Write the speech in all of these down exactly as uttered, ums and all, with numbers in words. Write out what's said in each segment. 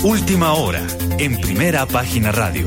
Última hora, en Primera Página Radio.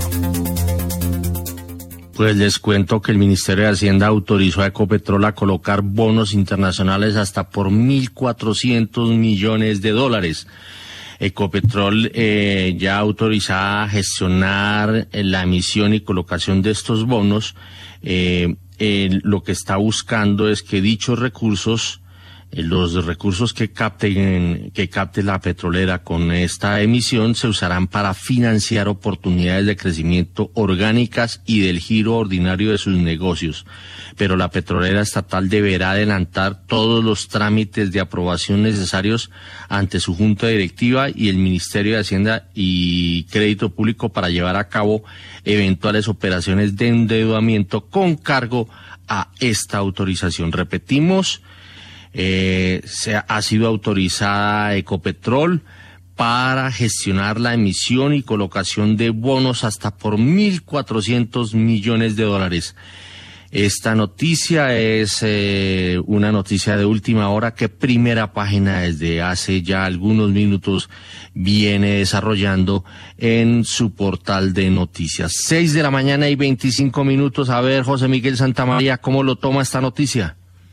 Pues les cuento que el Ministerio de Hacienda autorizó a Ecopetrol a colocar bonos internacionales hasta por mil cuatrocientos millones de dólares. Ecopetrol eh, ya autorizada a gestionar la emisión y colocación de estos bonos. Eh, eh, lo que está buscando es que dichos recursos, eh, los recursos que capten, que capte la petrolera con esta emisión, se usarán para financiar oportunidades de crecimiento orgánicas y del giro ordinario de sus negocios. Pero la petrolera estatal deberá adelantar todos los trámites de aprobación necesarios ante su junta directiva y el Ministerio de Hacienda y Crédito Público para llevar a cabo eventuales operaciones de endeudamiento con cargo a esta autorización. Repetimos, eh, se ha, ha sido autorizada Ecopetrol para gestionar la emisión y colocación de bonos hasta por mil cuatrocientos millones de dólares. Esta noticia es eh, una noticia de última hora que Primera Página desde hace ya algunos minutos viene desarrollando en su portal de noticias. Seis de la mañana y veinticinco minutos. A ver, José Miguel Santamaría, ¿cómo lo toma esta noticia?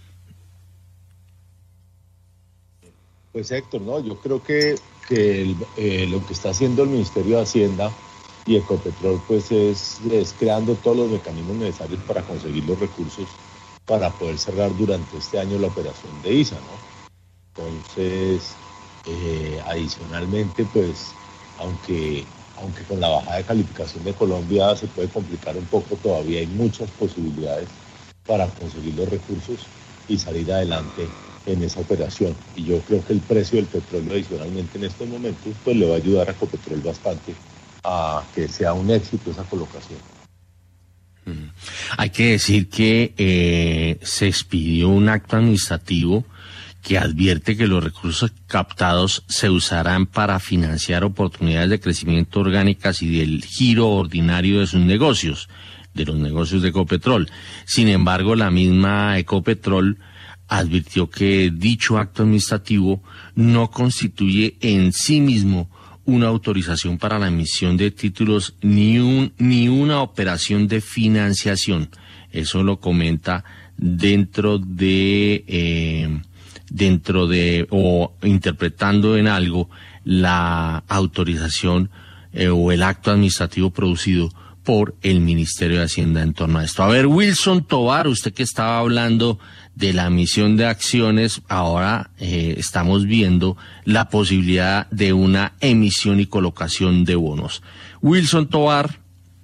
Pues Héctor, no, yo creo que, que el, eh, lo que está haciendo el Ministerio de Hacienda y Ecopetrol pues es, es creando todos los mecanismos necesarios para conseguir los recursos para poder cerrar durante este año la operación de I S A, ¿no? Entonces, eh, adicionalmente pues, aunque, aunque con la bajada de calificación de Colombia se puede complicar un poco, todavía hay muchas posibilidades para conseguir los recursos y salir adelante en esa operación. Y yo creo que el precio del petróleo adicionalmente en estos momentos pues le va a ayudar a Ecopetrol bastante a que sea un éxito esa colocación. Mm. Hay que decir que eh, se expidió un acto administrativo que advierte que los recursos captados se usarán para financiar oportunidades de crecimiento orgánicas y del giro ordinario de sus negocios, de los negocios de Ecopetrol. Sin embargo, la misma Ecopetrol advirtió que dicho acto administrativo no constituye en sí mismo una autorización para la emisión de títulos ni un ni una operación de financiación. Eso lo comenta dentro de eh, dentro de o interpretando en algo la autorización eh, o el acto administrativo producido por el Ministerio de Hacienda en torno a esto. A ver, Wilson Tovar, usted que estaba hablando de la emisión de acciones, ahora eh, estamos viendo la posibilidad de una emisión y colocación de bonos. Wilson Tovar.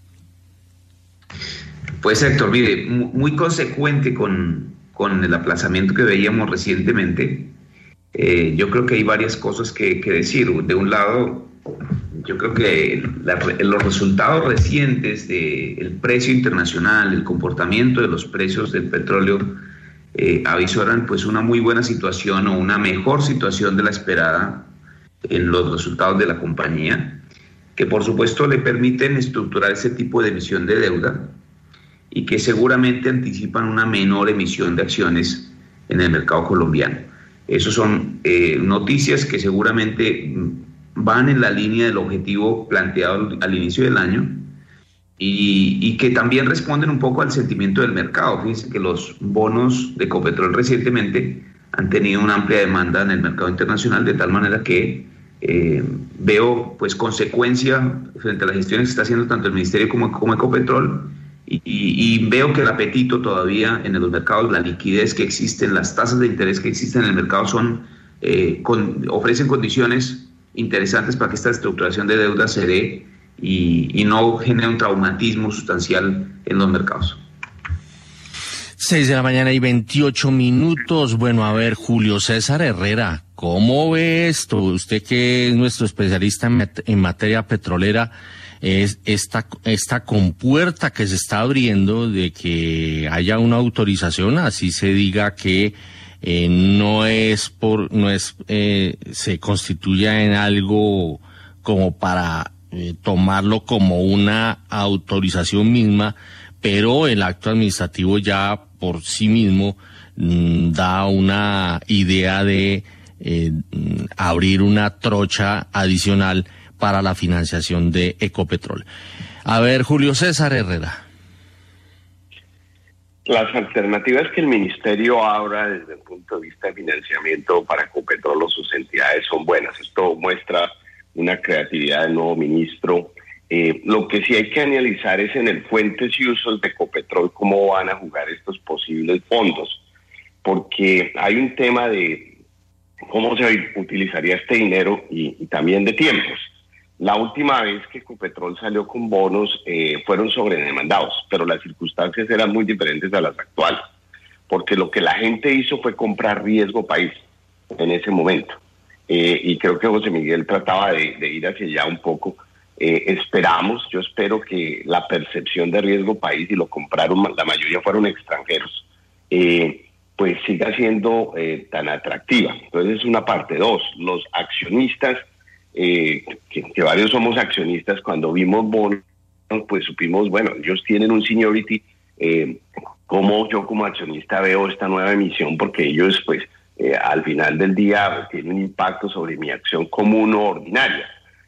Pues Héctor, mire, muy consecuente con, con el aplazamiento que veíamos recientemente, eh, yo creo que hay varias cosas que, que decir. De un lado, yo creo que la, los resultados recientes del precio internacional, el comportamiento de los precios del petróleo, eh, avisoran pues una muy buena situación o una mejor situación de la esperada en los resultados de la compañía, que por supuesto le permiten estructurar ese tipo de emisión de deuda y que seguramente anticipan una menor emisión de acciones en el mercado colombiano. Esas son eh, noticias que seguramente van en la línea del objetivo planteado al inicio del año y, y que también responden un poco al sentimiento del mercado. Fíjense que los bonos de Ecopetrol recientemente han tenido una amplia demanda en el mercado internacional, de tal manera que eh, veo pues consecuencia frente a las gestiones que está haciendo tanto el Ministerio como, como Ecopetrol y, y, y veo que el apetito todavía en los mercados, la liquidez que existe, las tasas de interés que existen en el mercado son eh, con, ofrecen condiciones interesantes para que esta estructuración de deuda se dé y, y no genere un traumatismo sustancial en los mercados. Seis de la mañana y veintiocho minutos. Bueno, a ver, Julio César Herrera, ¿cómo ve esto? Usted que es nuestro especialista en, mat- en materia petrolera, es esta, esta compuerta que se está abriendo de que haya una autorización, así se diga que Eh, no es por, no es, eh, se constituya en algo como para eh, tomarlo como una autorización misma, pero el acto administrativo ya por sí mismo mmm, da una idea de eh, abrir una trocha adicional para la financiación de Ecopetrol. A ver, Julio César Herrera. Las alternativas que el ministerio abra desde el punto de vista de financiamiento para Ecopetrol o sus entidades son buenas. Esto muestra una creatividad del nuevo ministro. Eh, lo que sí hay que analizar es en el fuentes y usos de Ecopetrol cómo van a jugar estos posibles fondos, porque hay un tema de cómo se utilizaría este dinero y, y también de tiempos. La última vez que Ecopetrol salió con bonos eh, fueron sobredemandados, pero las circunstancias eran muy diferentes a las actuales, porque lo que la gente hizo fue comprar riesgo país en ese momento. Eh, y creo que José Miguel trataba de, de ir hacia allá un poco. Eh, esperamos, yo espero que la percepción de riesgo país, y lo compraron, la mayoría fueron extranjeros, eh, pues siga siendo eh, tan atractiva. Entonces es una parte. Dos, los accionistas, eh, que, que varios somos accionistas, cuando vimos bonos, pues supimos, bueno, ellos tienen un seniority, eh, cómo yo como accionista veo esta nueva emisión, porque ellos pues eh, al final del día pues, tienen un impacto sobre mi acción común o ordinaria,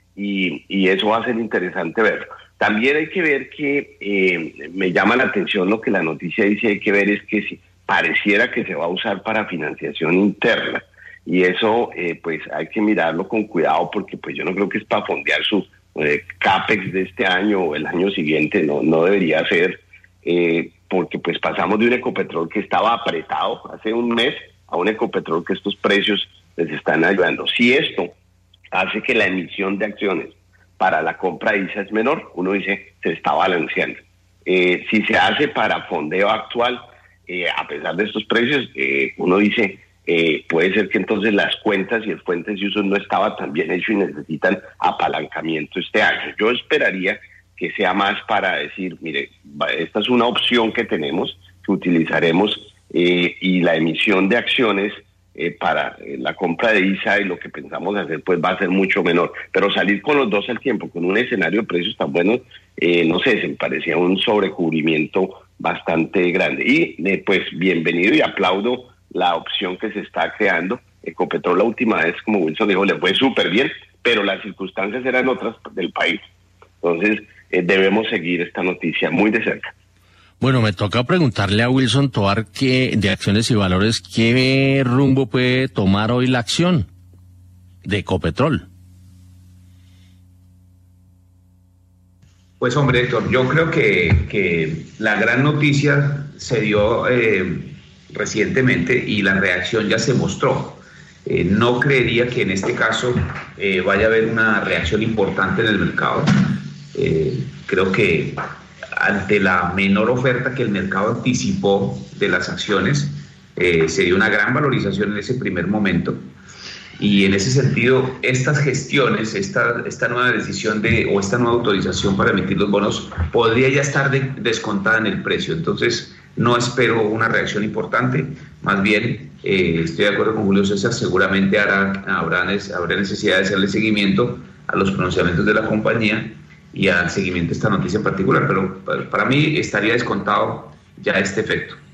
y, y eso va a ser interesante verlo. También hay que ver que eh, me llama la atención lo que la noticia dice, hay que ver es que si pareciera que se va a usar para financiación interna, y eso eh, pues hay que mirarlo con cuidado, porque pues yo no creo que es para fondear su eh, CAPEX de este año o el año siguiente, no, no debería ser, eh, porque pues pasamos de un Ecopetrol que estaba apretado hace un mes a un Ecopetrol que estos precios les están ayudando. Si esto hace que la emisión de acciones para la compra de I S A es menor, uno dice, se está balanceando. Eh, si se hace para fondeo actual, eh, a pesar de estos precios, eh, uno dice, eh, puede ser que entonces las cuentas y el fuentes y usos no estaba tan bien hecho y necesitan apalancamiento este año. Yo esperaría que sea más para decir, mire, esta es una opción que tenemos, que utilizaremos, eh, y la emisión de acciones eh, para eh, la compra de I S A y lo que pensamos hacer pues va a ser mucho menor. Pero salir con los dos al tiempo, con un escenario de precios tan buenos, eh, no sé, se me parecía un sobrecubrimiento bastante grande. Y eh, pues bienvenido, y aplaudo la opción que se está creando. Ecopetrol la última vez, como Wilson dijo, le fue súper bien, pero las circunstancias eran otras del país. Entonces eh, debemos seguir esta noticia muy de cerca. Bueno, me toca preguntarle a Wilson Tovar, que de Acciones y Valores, ¿qué rumbo puede tomar hoy la acción de Ecopetrol? Pues hombre, Héctor, yo creo que, que la gran noticia se dio eh, recientemente y la reacción ya se mostró. Eh, no creería que en este caso eh, vaya a haber una reacción importante en el mercado. Eh, creo que ante la menor oferta que el mercado anticipó de las acciones, eh, se dio una gran valorización en ese primer momento. Y en ese sentido, estas gestiones, esta, esta nueva decisión de, o esta nueva autorización para emitir los bonos podría ya estar de, descontada en el precio. Entonces, no espero una reacción importante. Más bien, eh, estoy de acuerdo con Julio César, seguramente hará, habrá, habrá necesidad de hacerle seguimiento a los pronunciamientos de la compañía y al seguimiento de esta noticia en particular. Pero para mí estaría descontado ya este efecto.